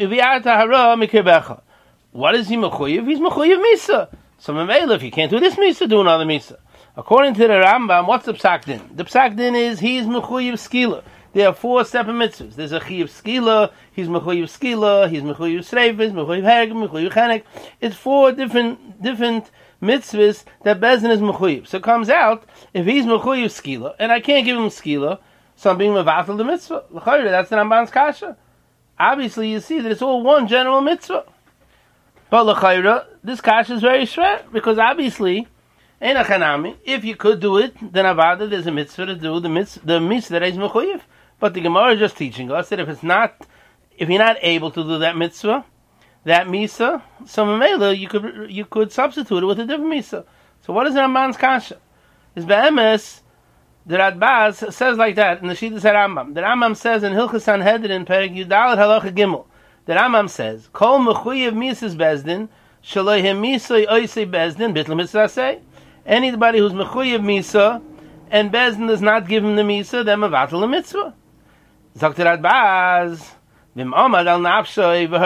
What is he mechuyev? He's mechuyev misa. So memela, if you can't do this misa, do another misa. According to the Rambam, what's the psak din? The psak din is he's mechuyev skila. There are four separate mitzvahs. There's a chiv skila, he's mechuyev skila, he's mechuyev sreif, he's mechuyev hereg, mechuyev chenek. It's four different different mitzvahs that Bezin is mechuyev. So it comes out, if he's mechuyev skila, and I can't give him skila, so I'm being mevatel the mitzvah. L'chayre, that's the Ramban's kasha. Obviously, you see that it's all one general mitzvah. But l'chayre, this kasha is very shver, because obviously, ein achanami, if you could do it, then avada, there's a mitzvah to do the mitzvah, the mitzvah that is mechuyev. But the Gemara is just teaching us that if it's not, if you're not able to do that mitzvah, that misa, so memela, you could you could substitute it with a different misa. So what is the Ramban's kasha? Is be'emes, the Radbaz says like that in the Shittas Rambam. The Rambam says in Hilchas Sanhedrin, Perek Yudalet Halacha Gimel. The Rambam says, Kol mechuyev misas bezdin, shaloi hem misoi oisei bezdin, bitl mitzvah say. Anybody who's mechuyev misa, and bezdin does not give him the misa, then mevatel the mitzvah. Zok the Radbaz, let's say the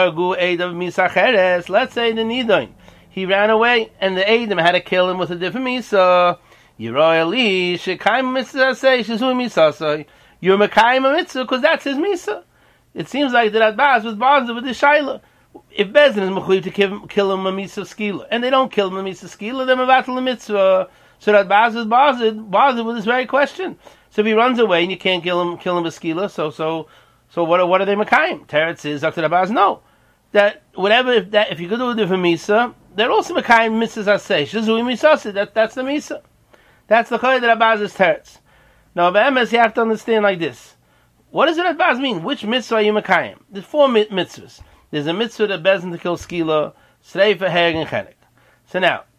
Nidon, he ran away and the Edom had to kill him with a different Misa. You're Mekayim a Mitzvah because that's his Misa. It seems like that Radbaz was bothered with the Shaila. If Bezin is Mechuyev to kill, kill him a Misa Skila, and they don't kill him a Misa Skila, then Mevatel a Mitzvah. So Radbaz was bothered, bothered with this very question. So if he runs away and you can't kill him, kill him a Skila, so, so, So what are, what are they Mekayim? Teretz is Doctor Rabaz. No, that whatever if that if you could do a different misa, they're also Mekayim mitzvahs asay. Shazui misasi. That that's the misa. That's the Choy that Rabaz is Teretz. Now, be'emes you have to understand like this. What does the Rabaz mean? Which mitzvah are you Mekayim? There's four mitzvahs. There's a mitzvah that Bezin to kill skila, sreifa, hereg, and chenek. So now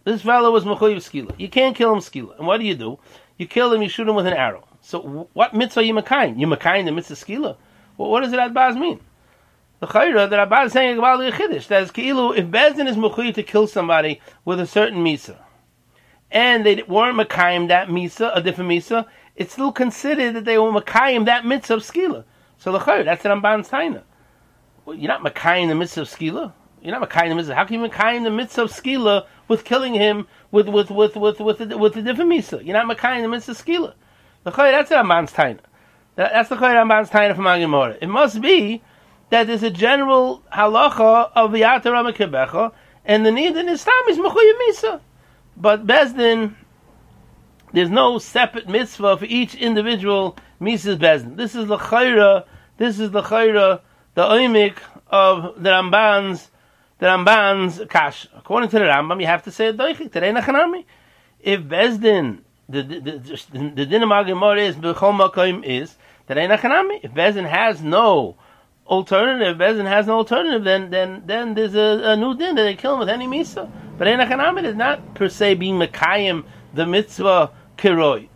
This fellow was mechuyev skila. You can't kill him skila. And what do you do? You kill him, you shoot him with an arrow. So what mitzvah are you makayim? You makayim the mitzvah skila? Well, what does it Adbaz mean? The chayra that Adbaz is saying about the chiddush, that is ki'ilu, if Bezdin is mechuyev to kill somebody with a certain misa, and they weren't makayim that misa, a different misa, it's still considered that they were makayim that mitzvah of skila. So the chayra, that's the Ramban's taina. Well, you're not makayim the mitzvah of skila. You're not makayim the mitzvah. How can you makayim the mitzvah of skila with killing him with with with with with with, with a different misa? You're not makayim the mitzvah of skila. The chayra, that's the Ramban's taina. That, that's the chayra Ramban's taina from Gemara. It must be that there's a general halacha of v'yata rama kebecha, and the need in Islam is mechuyev misa. But Bezdin, there's no separate mitzvah for each individual Mises Bezdin. This is the chayra, this is the chayra, the oimik of the Ramban's, the Ramban's kash. According to the Rambam, you have to say a doichik, terei nachanami. If Bezdin, the the the, the din of Gemara is b'chol makom is terei nachanami. If Bezdin has no alternative, Bezdin has no alternative, then then then there's a, a new din that they kill him with any misa. But terei nachanami is not per se being mekayim the mitzvah kiroi.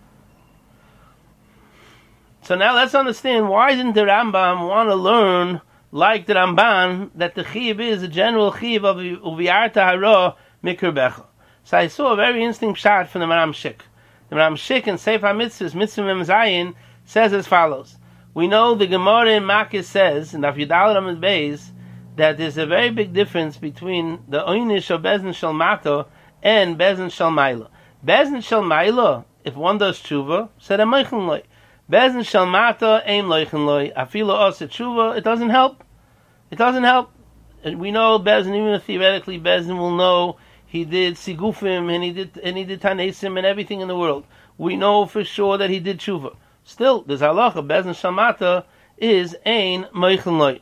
So now let's understand, why didn't the Rambam want to learn, like the Ramban, that the chiv is a general chiv of uviyarta hara mikr becha. So I saw a very interesting shot from the Maram Shik. The Maram Shik in Sefer HaMitzvahs, Mitzvah Mem Zayin, says as follows. We know the Gemara in Makis says, in Daf Yudal Amud Beis, that there's a very big difference between the oynish of Bezdin Shel Mato and Bezdin Shel Maila. Bezdin Shel Maila, if one does tshuva, said a meichen loy. Bezdin Shel Mata, aim loichen loy. Afilo osa tshuva, it doesn't help. It doesn't help. And we know Bezdin, even if theoretically Bezdin will know he did sigufim and he did and he did tanesim and everything in the world. We know for sure that he did tshuva. Still, there's halacha, Bezdin Shel Mata is ein meichen loy.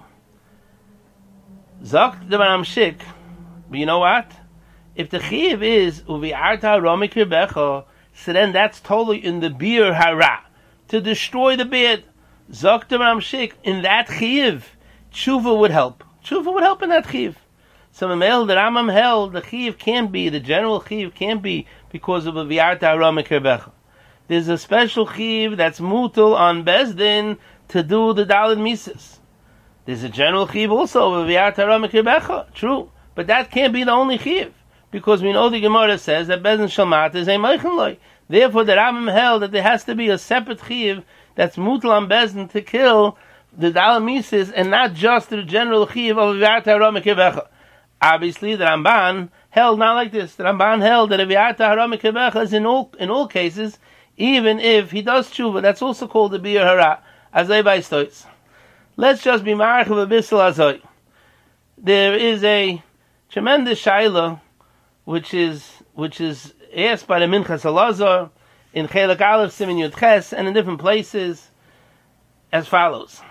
Zok the Maram Shik, but you know what? If the chiv is uvi'arta romikir becha, so then that's totally in the bir hara, to destroy the beard. Zok the Maram Shik, in that chiv, tshuva would help. Tshuva would help in that chiv. So Mamel, the Ramam held, the chiv can't be, the general chiv can't be because of uvi'arta romikir becha. There's a special chiv that's mutal on Bezdin to do the daled mises. There's a general chiv also of uvi'arta romikir becha. True. But that can't be the only chiv. Because we know the Gemara says that Bezdin Shel Mata is a meichen loy. Therefore, the Rambam held that there has to be a separate chiv that's mutal on Bezdin to kill the daled mises, and not just the general chiv of uvi'arta romikir becha. Obviously, the Ramban held not like this. The Ramban held that uvi'arta romikir becha is in all in all cases, even if he does tshuva. That's also called the bir hara. Azay by stoitz. Let's just be marchav a bisel azay. There is a tremendous shaila which is which is asked by the Minchas Elazar in Chelak Aleph Siman Yud Ches and in different places as follows: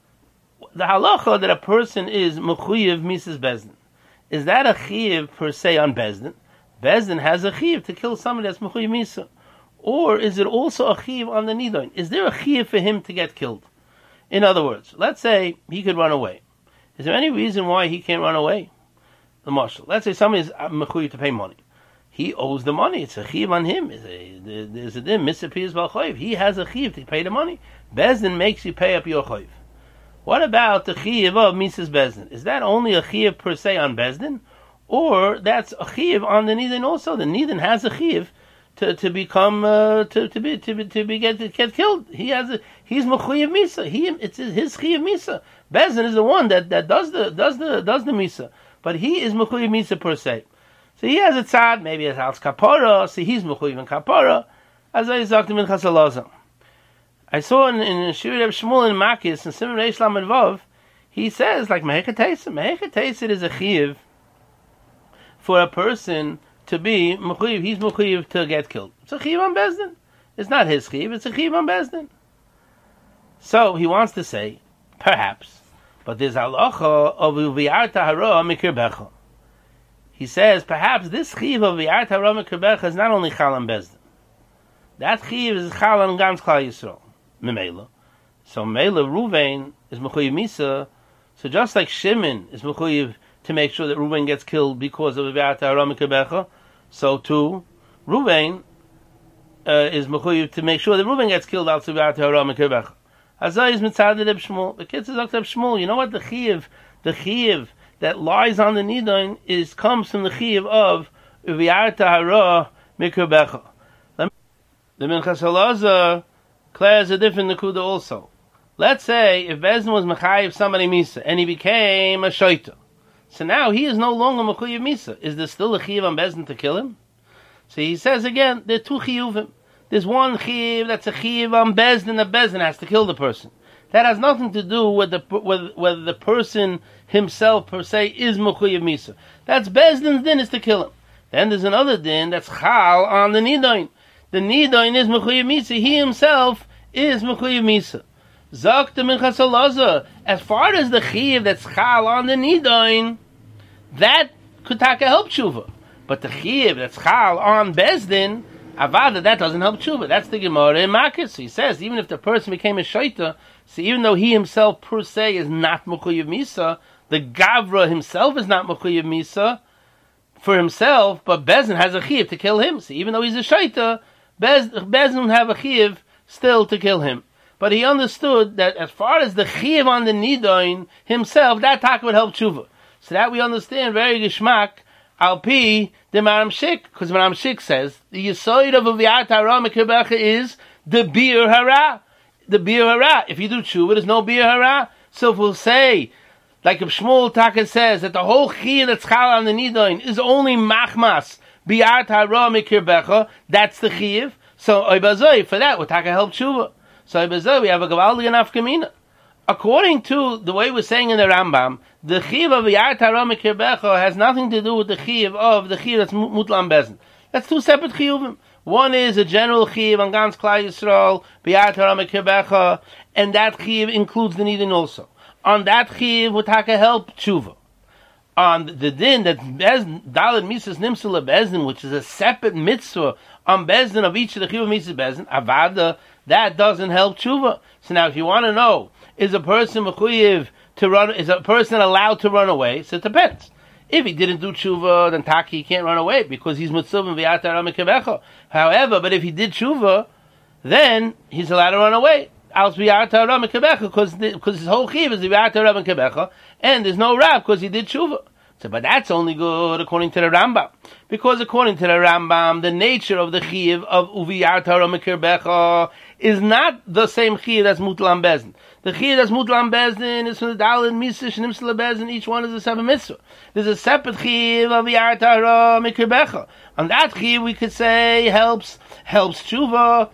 the halacha that a person is mechuyev mises Bezdin, is that a chiv per se on Bezdin? Bezdin has a chiv to kill somebody that's mechuyev misa, or is it also a chiv on the nidon? Is there a chiv for him to get killed? In other words, let's say he could run away. Is there any reason why he can't run away? The marshal. Let's say somebody is mechuyev to pay money. He owes the money. It's a chiv on him. There's a dim. Mister Pius Balchoiv. He has a chiv to pay the money. Bezdin makes you pay up your choiv. What about the chiv of Mises Bezdin? Is that only a chiv per se on Bezdin, or that's a chiv on the nidin also? The nidin has a chiv to to become uh, to to be to be to be get to get killed. He has a he's mechuyev misa. He it's his chiv misa. Bezdin is the one that, that does the does the does the misa. But he is mechuyev misa per se. So he has a tzad, maybe it's als kapara, so he's mechuyev in kapara, as I talked to Minchas Elazar. I saw in, in Shir Reb Shmuel in Makis, in Siman Reish Lamed Vav, he says, like, Meheket Tesid. Meheket Tesid is a chiv for a person to be mechuyev, he's mechuyev to get killed. It's a chiv on Bezdin. It's not his chiv, it's a chiv on Bezdin. So he wants to say, perhaps, but there's halacha of uvi'arta hara mikir becha. He says, perhaps this chiv of uvi'arta hara mikir becha is not only chal on Bezdin. That chiv is chal on gans Klal Yisrael. Memela. So Memela, Ruvain is mechuyev misa. So just like Shimon is mechuyev to make sure that Ruvain gets killed because of uvi'arta hara mikir becha, So too, Ruvain uh, is mechuyev to make sure that Ruvain gets killed out to V'yarta hara mikir becha. Hazai is mitzad Reb Shmuel. The kids is Reb Shmuel. You know what the chiyuv, the chiyuv that lies on the nidain is comes from the chiyuv of V'yarta hara mikir becha. The Minchas Elazar declares a different nekuda also. Let's say if Bezdin was mechayiv somebody misa and he became a shoita, so now he is no longer mechayiv misa. Is there still a chiyuv on Bezdin to kill him? So he says again, there are two chiyuvim. There's one chiyuv that's a chiyuv on Bezdin. The Bezdin has to kill the person. That has nothing to do with the with whether the person himself per se is mechayiv misa. That's Bezdin's din is to kill him. Then there's another din that's chal on the nidain. The nidain is mechuyev misa. He himself is mechuyev misa. Zok the Minchas Elazar. As far as the chiyuv that's chal on the nidain, that could take a help tshuva. But the chiyuv that's chal on Bezdin, avada, that doesn't help tshuva. That's the Gemara in Makis. He says even if the person became a shaita, so even though he himself per se is not mechuyev misa, the gavra himself is not mechuyev misa for himself, but Bezdin has a chiyuv to kill him. So even though he's a shaita, Bezdin have a chiyuv still to kill him. But he understood that as far as the chiyuv on the nidain himself, that tak would help tshuva. So that we understand very gishmak al pi the Maram Shik, because Maram Shik says the yisoid of V'yarta hara mikir becha is the bir hara. The bir hara. If you do tshuva, there's no bir hara. So if we'll say, like if Shmuel Taka says that the whole chiyuv that's chal on the nidain is only machmas V'yarta hara mikir becha, that's the chiyuv. So oibazoi for that would taka help tshuva. So oibazoi we have a gavaldi and afkamina. According to the way we're saying in the Rambam, the chiyuv of V'yarta hara mikir becha has nothing to do with the chiyuv of the chiyuv that's mutlam bezin. That's two separate chiyuvim. One is a general chiyuv on Gans Klal Yisrael V'yarta hara mikir becha, and that chiyuv includes the nidin also. On that chiyuv would taka help tshuva. On the din that Bezdin, Daled Misas Nimsula Bezdin, which is a separate mitzvah on Bezdin of each of the Chiyuv Misas Bezdin, Avada, that doesn't help tshuva. So now if you want to know, is a person mechuyev to run, is a person allowed to run away? So it depends. If he didn't do tshuva, then taki he can't run away because he's mitzvah v'yarta hara mikir becha. However, but if he did tshuva, then he's allowed to run away. Al v'yarta hara mikir becha because because his whole chiyuv is v'yarta hara mikir becha, and there's no rab because he did tshuva. So, but that's only good according to the Rambam, because according to the Rambam, the nature of the chiyuv of uviyarta hara mikir becha is not the same chiyuv that's mutlam bezdin. The chiyuv that's mutlam bezdin is from the daled misah shnimsla bezdin. Each one is a separate mitzvah. There's a separate chiyuv of v'yarta hara mikir becha. On that chiyuv, we could say helps helps tshuva,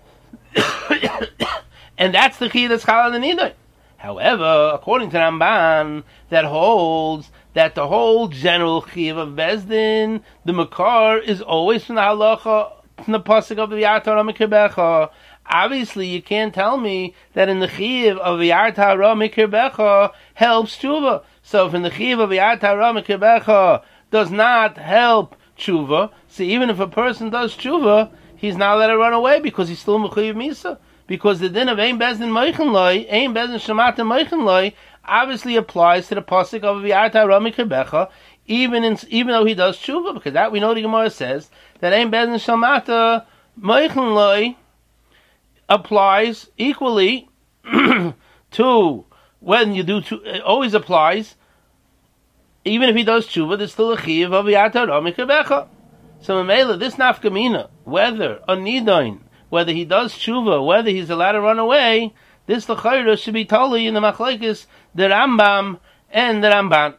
and that's the chiyuv that's chal on the nidain. However, according to Ramban, that holds that the whole general chiyuv of Bezdin, the makar, is always from the halacha, from the pasuk of the V'yarta hara mikir becha. Obviously, you can't tell me that in the chiyuv of V'yarta hara mikir becha helps tshuva. So if in the chiyuv of V'yarta hara mikir becha does not help tshuva, so even if a person does tshuva, he's not allowed to run away because he's still mechuyev misa. Because the din of ein bezdin moichen loy, ein bezdin shemata moichen loy, obviously applies to the pasuk of V'yarta hara mikir becha, even in, even though he does tshuva, because that we know the Gemara says that ein bezdin shemata moichen loy applies equally to when you do to, it always applies. Even if he does tshuva, there's still a chiyuv of V'yarta hara mikir becha. So Mamela, this nafkamina, whether a nidain, whether he does tshuva, whether he's allowed to run away, this l'chayra should be totally in the machlekes, the Rambam and the Ramban.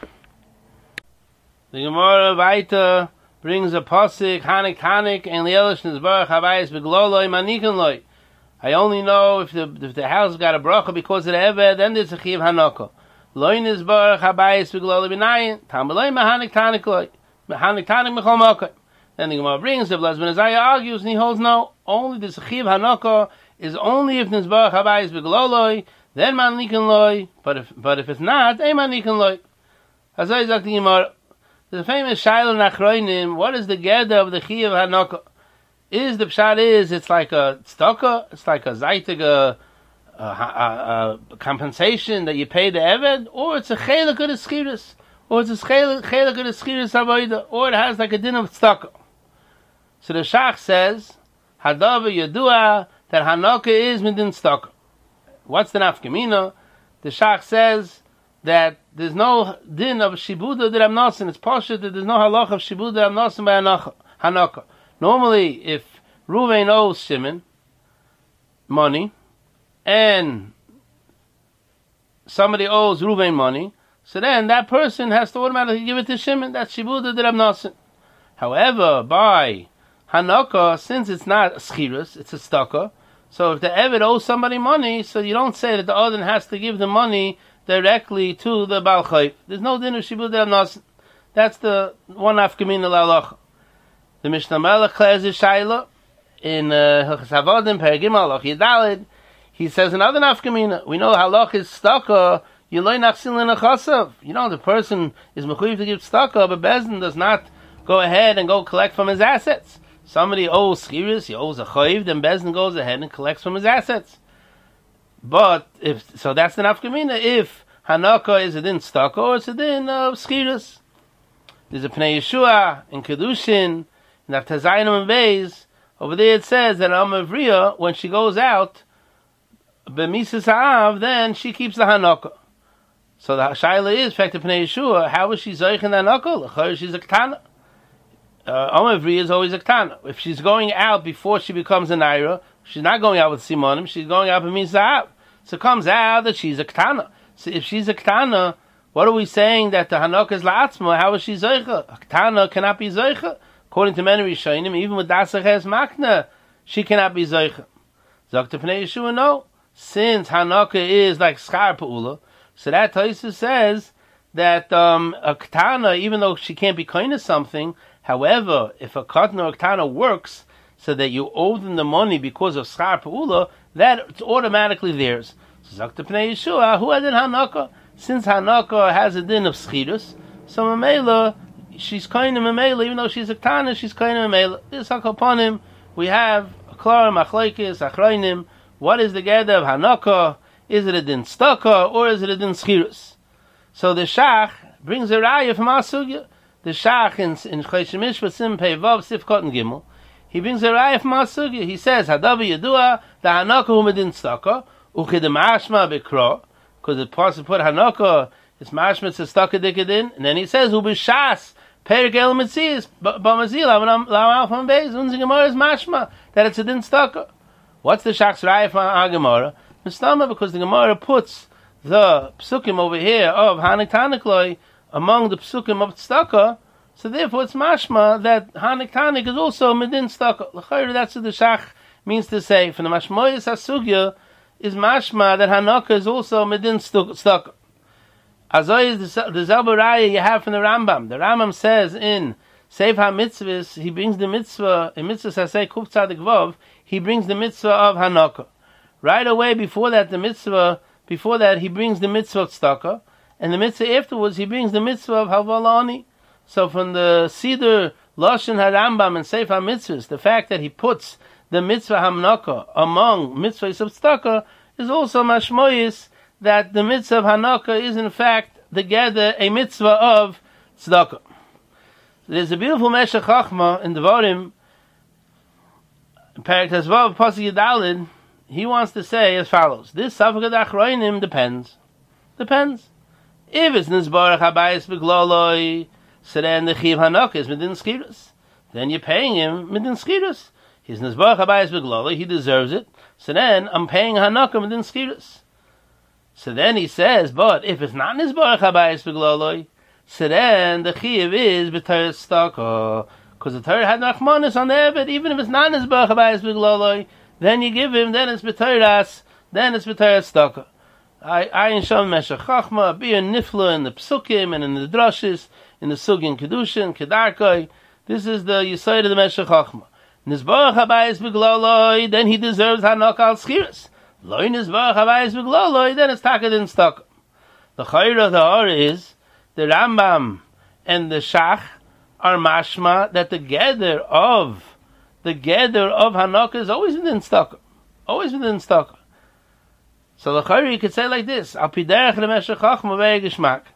The Gemara Vaita brings a pasuk, Hanik Hanik, and Lielish Nizbarach Habayis Begloloi Manikan Loi. I only know if the if the house got a bracha because of the Eved, then there's a Chiv Hanoko. Loi Nizbarach Habayis Begloloi Benayin, Tambaloi Mahanik Tanik Loi, Mahanik Tanik Mechol Mokai. Then the Gemara brings, the Blazman Azariah argues, and he holds no, only the Chiv Hanoko is only if Nizbarach Habayis Begloloi, then Manikan Loi, but if but if it's not, then Manikan Loi. Azai Zak the Gemara. The famous Shiloh Nachroinim, what is the Geda of the Chiv Hanoko? Is the Pshat is, it's like a tzedakah, it's like a zaitig, a, a, a, a compensation that you pay the Eved, or it's a chelik of the Schiris. or it's a chelik of the schiras avoida, or it has like a din of tzedakah. So the Shach says, Hadava Yadua, that Hanukkah is midin tzedakah. What's the nafkamina? The Shach says that there's no din of shibuda that I'm nosin. It's poshut that there's no halach of shibuda that I'm nosin by Hanukkah. Normally, if Ruvain owes Shimon money, and somebody owes Ruvain money, so then that person has to automatically give it to Shimon. That's shibuda that I'm nosin. However, by Hanukkah, since it's not a schirus, it's a tzedakah, so if the Eved owes somebody money, so you don't say that the Odin has to give the money directly to the Baal Chayv. There's no din of shibud del nos. That's the one afkamin l'alacha. The Mishnah Melech Klez Shayla in Hilchos Havodim Perigim Halach Yidalid. He says another nafkamina. We know halach is tzedakah. You loy nachsin lenachasav. You know the person is mechuyev to give tzedakah, but Bezdin does not go ahead and go collect from his assets. Somebody owes schiris, he owes a chayiv, then Bezdin goes ahead and collects from his assets. But if so, that's the nafkamina. If Hanukkah is a din tzedakah or it's a din of schiris. There's a Pnei Yeshua in Kedushin, in Aftazayim and Beis. Over there it says that Amavriya, when she goes out, b'misas ha'av, then she keeps the Hanukkah. So the Shaila is, in fact, the Pnei Yeshua, how is she zoich in the Hanukkah? L'chayr she's a ketana. Uh, Amavriya is always a ketana. If she's going out before she becomes a naira, she's not going out with simonim, she's going out b'misas ha'av. So it comes out that she's a ketana. So if she's a ketana, what are we saying that the Hanukkah is la'atzma? How is she zoicha? A ketana cannot be zoicha. According to many Rishonim, even with Dasaches Makna, she cannot be zoicha. Zokta Pnei Yeshua, no. Since Hanukkah is like schar pa'ula, so that Tosfos says that um, a ketana, even though she can't be kind of something, however, if a katan or a ketana works so that you owe them the money because of schar pa'ula, that it's automatically theirs. So Zokta Pnei Yeshua, who had in Hanukkah? Since Hanukkah has a din of schirus, so Mamela, she's kind of Mamela, even though she's a ketana, she's kind of Mamela. This Hakaponim, we have a Klar, Machlaikis, Achrayim. What is the gather of Hanukkah? Is it a din tzedakah or is it a din schirus? So the Shach brings a raya from Asugya. The Shach in in Choshen Mishpat Sim Pei Vav Sif Kotten Gimel, he brings a raya from Asugya. He says Hadavi Yadua the Hanukkah hu medin tzedakah ukedem ashma bekro, because the pasuk put Hanukkah is mashma tzedakah dikadin, and then he says hu b'shas perik el mitzias b'mazil lavam lavam from beis unzi gemara is mashma that it's a din tzedakah. What's the Shach's raya from our Gemara? Mistama, because the Gemara puts the psukim over here of Hanik Tanikloi among the psukim of tzedakah, so therefore it's mashma that Hanik Tanik is also medin tzedakah. L'chayr, that's what the Shach means to say. From the mashmoyas hasugya is mashma that Hanukkah is also medin tzedakah. Azoy is the, the Zabaraya you have from the Rambam. The Rambam says in Seif HaMitzvahs, he brings the mitzvah, in Mitzvah Sasei Kuf Tzadik Vav, he brings the mitzvah of Hanukkah. Right away before that, the mitzvah, before that, he brings the mitzvah of tzedakah, and the mitzvah afterwards, he brings the mitzvah of Havalani. So from the Siddur Lashon HaRambam and Seif HaMitzvahs, the fact that he puts the mitzvah Hanukkah among mitzvahs of tzedakah is also mashmoyis that the mitzvah of Hanukkah is in fact together a mitzvah of tzedakah. There's a beautiful Meshech Chachma in Devarim, Perek Tezvav Pasuk Yudalid. He wants to say as follows: this Safek Achroinim depends. Depends. If it's Nizbarach Habayis Begloloi, so then the Chiv Hanukkah is Midin Skirus. Then you're paying him Midin Skirus. He's Nizbarach Habayis Begloloi, he deserves it. So then I'm paying Hanukkah Midin Skirus. So then he says, but if it's not Nizbarach Habayis Begloloi, so then the Chiv is B'Torah Tzedakah. Because the Torah had Nachmanis on the Eved, even if it's not Nizbarach Habayis Begloloi, then you give him, then it's B'Torah, then it's B'Torah Tzedakah. I in Shom Meshech Chachma, be a nifla in the Psukim and in the Drashis, in the Sugin Kedushin, Kedarkoi. This is the Yisayid of the Meshech Chachma. Nizbarach Habayis Begloloi, then he deserves Hanukkah al Schiris. Loi Nizbarach Habayis Begloloi, then it's Takad in Tzedakah. The Chayr of the Or is, the Rambam and the Shach are mashma that the gather of the gather of Hanukkah is always within tzedakah, always within tzedakah. So the Chayr you could say like this: Al piderech leMeshech Chachma ve'egishmak.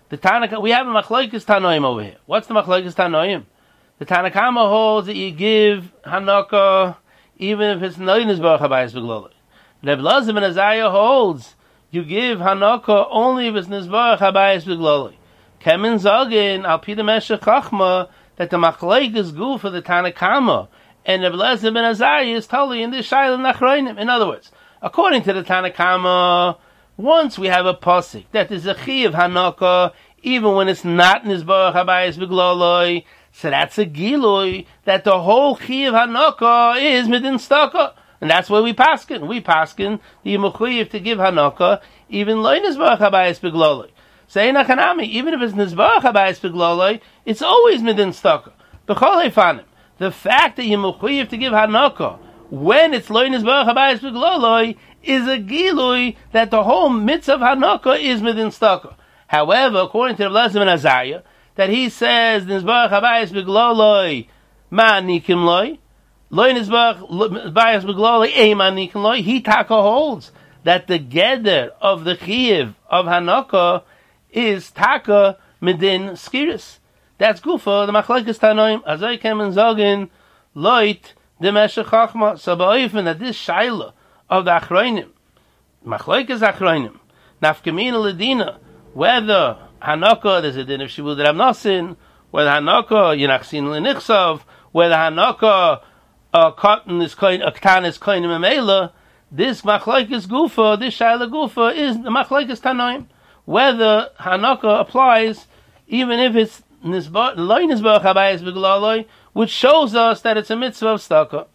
The Tanakh, we have a Machlokes Tanoim over here. What's the Machlokes Tanoim? The Tanakama holds that you give Hanukkah even if it's Noinus Baruch Habayis Begloloi. Reb Elazar ben Azariah holds you give Hanukkah only if it's Nizbarach Habayis Begloloi. Kemen Zogin Al Pida Meshech Chachma that the Machlokes go for the Tanakama, and Reb Elazar ben Azariah is totally in this Shaila Nachroinim. In other words, according to the Tanakama, once we have a pasuk that is a chi of Hanukkah, even when it's not Nizbarach Habayis Begloloi, so that's a gilui that the whole chi of Hanukkah is midin staka, and that's why we paskin. We paskin the mechuyev to give Hanukkah even lo Nizbarach Habayis Begloloi. Say nachanami, even if it's Nizbarach Habayis Begloloi, it's always midin staka. B'chol hefanim, the fact that you mechuyev to give Hanukkah when it's lo Nizbarach Habayis Begloloi is a gilui that the whole mitzvah of Hanukkah is midin staka. However, according to the Elazar ben Azariah, that he says Nizbarach Habayis Begloloi ma nikim loi, loi Nizbarach Habayis Begloloi ei ma nikim loi. He taka holds that the geder of the chiyuv of Hanukkah is taka midin skiris. That's gufa the Machlokes Tanoim azay kemen zogin loit the Meshech Chachma. So ba'ofen that this shaila of the Achroinim, Machlokes Achroinim, nafkamina ledina, whether Hanukkah, there's a din of Shibud Rav Nosson, whether Hanukkah, Yinachsin L'Nichsav, whether Hanukkah, uh, cotton is coin, a ktan is coin memela, this Machlokes Gufa, this Shaila Gufa is the Machlokes Tanoim. Whether Hanukkah applies, even if it's Nizbar, Lo Nizbarach Habayis Begloloi, which shows us that it's a mitzvah of staka.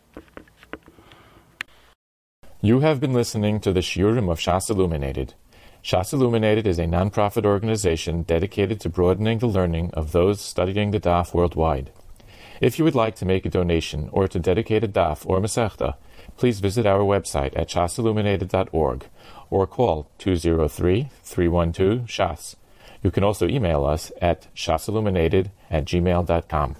You have been listening to the Shiurim of Shas Illuminated. Shas Illuminated is a non-profit organization dedicated to broadening the learning of those studying the daf worldwide. If you would like to make a donation or to dedicate a daf or masechta, please visit our website at shas illuminated dot org or call two zero three, three one two, S H A S. You can also email us at shasilluminated at gmail dot com.